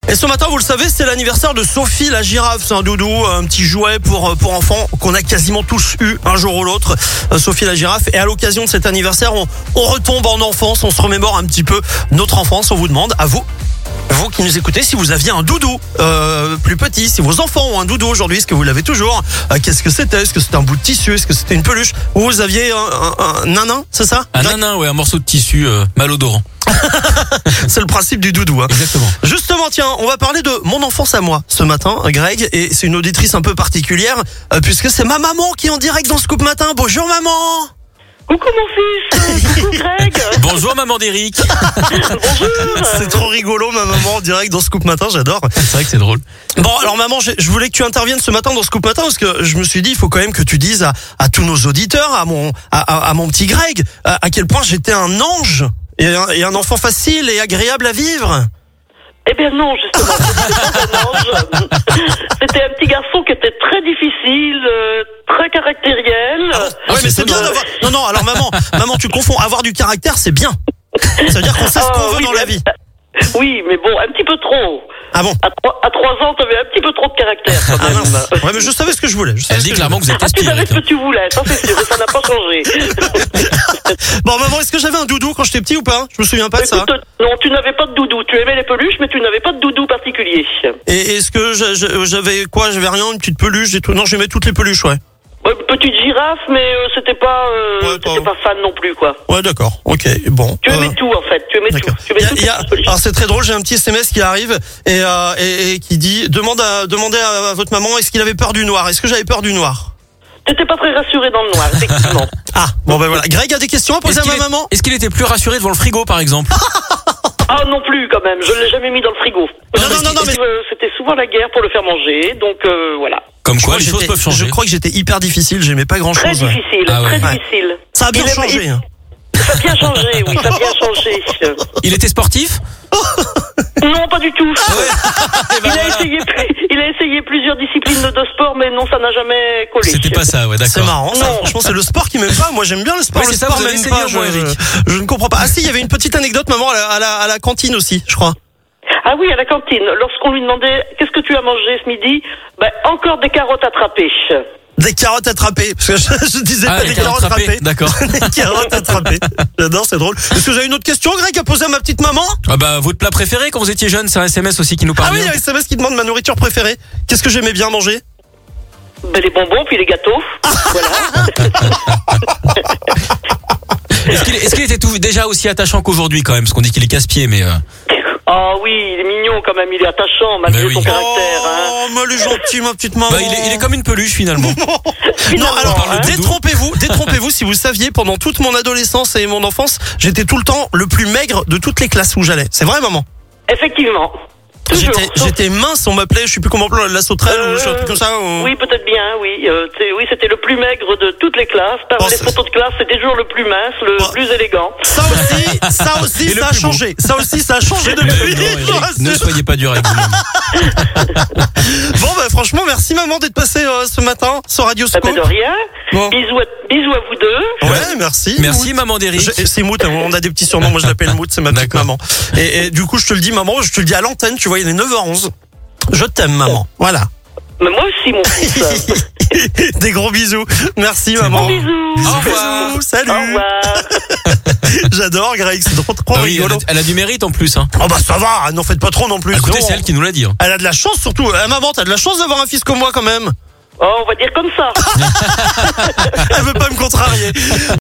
Et ce matin, vous le savez, c'est l'anniversaire de Sophie la girafe. C'est un doudou, un petit jouet pour enfants qu'on a quasiment tous eu un jour ou l'autre. Sophie la girafe. Et à l'occasion de cet anniversaire, on retombe en enfance, on se remémore un petit peu notre enfance. On vous demande, à vous qui nous écoutez, si vous aviez un doudou plus petit, si vos enfants ont un doudou aujourd'hui, est-ce que vous l'avez toujours? Qu'est-ce que c'était? Est-ce que c'était un bout de tissu? Est-ce que c'était une peluche? Ou vous aviez un nanin, c'est ça? Un nanin, ouais, un morceau de tissu malodorant. C'est le principe du doudou, hein. Exactement. Justement, tiens, on va parler de mon enfance à moi ce matin, Greg, et c'est une auditrice un peu particulière, puisque c'est ma maman qui est en direct dans Scoop Matin. Bonjour maman. Coucou mon fils, coucou Greg. Bonjour maman d'Eric. Bonjour. C'est trop rigolo, ma maman en direct dans Scoop Matin, j'adore. C'est vrai que c'est drôle. Bon, alors maman, je voulais que tu interviennes ce matin dans Scoop Matin, parce que je me suis dit, il faut quand même que tu dises à tous nos auditeurs, à mon petit Greg, à quel point j'étais un ange et un enfant facile et agréable à vivre. Eh bien non, justement, c'était pas un ange. C'était un petit garçon qui était très difficile, très caractériel. Ouais, mais c'est bien d'avoir... Non, alors maman, tu confonds. Avoir du caractère, c'est bien. Ça veut dire qu'on sait ce qu'on veut dans la vie. Oui, mais bon, un petit peu trop. Ah bon? À 3 ans, t'avais un petit peu trop de caractère, quand même. Mince. Ouais, mais je savais ce que je voulais. Elle dit clairement que vous êtes Tu savais aspiré. ce que tu voulais, ça c'est sûr, et ça n'a pas changé. Bon, maman, est-ce que j'avais un doudou quand j'étais petit ou pas? Je me souviens pas de ça. Écoute, non, tu n'avais pas de doudou. Tu aimais les peluches, mais tu n'avais pas de doudou particulier. Et est-ce que j'avais quoi? J'avais rien, une petite peluche, des trucs. Non, j'aimais toutes les peluches, ouais. Petite girafe, mais c'était pas, t'étais pas fan non plus, quoi. Ouais, d'accord. Ok, bon. Tu aimais tout, en fait. Tu aimais D'accord. tout. Tu aimais toutes les peluches. Alors c'est très drôle, j'ai un petit SMS qui arrive et qui dit demandez à votre maman est-ce qu'il avait peur du noir. Est-ce que j'avais peur du noir? T'étais pas très rassuré dans le noir, effectivement. Ah, bon ben voilà. Greg a des questions à poser à ma maman? Est-ce qu'il était plus rassuré devant le frigo par exemple? Ah non plus quand même, je ne l'ai jamais mis dans le frigo. Non, mais c'était souvent la guerre pour le faire manger, donc voilà. Comme quoi, les choses peuvent changer. Je crois que j'étais hyper difficile, j'aimais pas grand Très chose. difficile, Ah ouais. très difficile. Ça a bien changé. Ça a bien changé, oui, ça a bien changé. Il était sportif? Non, pas du tout. Et ben voilà. Il a essayé plusieurs disciplines de sport, mais non, ça n'a jamais collé. C'était pas ça, ouais, d'accord. C'est marrant, ça. Non. Franchement, c'est le sport qui m'aime pas. Moi, j'aime bien le sport. Ouais, le c'est ça, sport vous avez m'aime essayé pas. au moins, Eric. Je ne comprends pas. Ah si, il y avait une petite anecdote, maman, à la cantine aussi, je crois. Ah oui, à la cantine, lorsqu'on lui demandait qu'est-ce que tu as mangé ce midi, encore des carottes attrapées. Des carottes attrapées. Parce que je disais pas des carottes attrapées. D'accord. Des carottes attrapées. J'adore, c'est drôle. Est-ce que vous avez une autre question, Greg, à poser à ma petite maman? Ah bah, votre plat préféré quand vous étiez jeune, c'est un SMS aussi qui nous parle. Ah oui, il y a un SMS qui demande ma nourriture préférée. Qu'est-ce que j'aimais bien manger? Les bonbons, puis les gâteaux. Voilà. Est-ce qu'il était déjà aussi attachant qu'aujourd'hui quand même? Parce qu'on dit qu'il est casse-pied, mais... Ah oui, il est mignon quand même, il est attachant malgré son caractère. Oh, mais elle est gentille, ma petite maman. Bah, il est comme une peluche finalement. Non, alors, hein. détrompez-vous si vous saviez, pendant toute mon adolescence et mon enfance, j'étais tout le temps le plus maigre de toutes les classes où j'allais. C'est vrai, maman? Effectivement. Toujours. J'étais mince, on m'appelait, je sais plus comment on l'appelait, la sauterelle ou un truc comme ça. Oui, peut-être bien, oui. Oui, c'était le plus maigre de toutes les classes. Par les photos de classe, c'était toujours le plus mince, le plus élégant. Ça aussi, ça a changé. Ça aussi, ça a changé depuis. Ne soyez pas dur avec vous-même. Bon, bah, franchement, merci maman d'être passée ce matin sur Radio Scoop. De rien. Bon. Bisous à vous deux. Ouais, merci. Merci maman d'Eric. C'est Mout, on a des petits surnoms, moi je l'appelle Mout, c'est ma petite maman. Et du coup, je te le dis maman, je te le dis à l'antenne, tu vois, il est 9h11. Je t'aime maman. Voilà. Mais moi aussi mon fils. Des gros bisous. Merci maman. Gros bisous. Au revoir. Salut. Au revoir. J'adore Greg, c'est trop Oui, rigolo. elle a du mérite en plus. Hein. Oh bah ça va, n'en faites pas trop non plus. Écoutez, Non. c'est elle qui nous l'a dit. Hein. Elle a de la chance surtout. Maman, t'as de la chance d'avoir un fils comme moi quand même. Oh, on va dire comme ça. Elle veut pas me contrarier.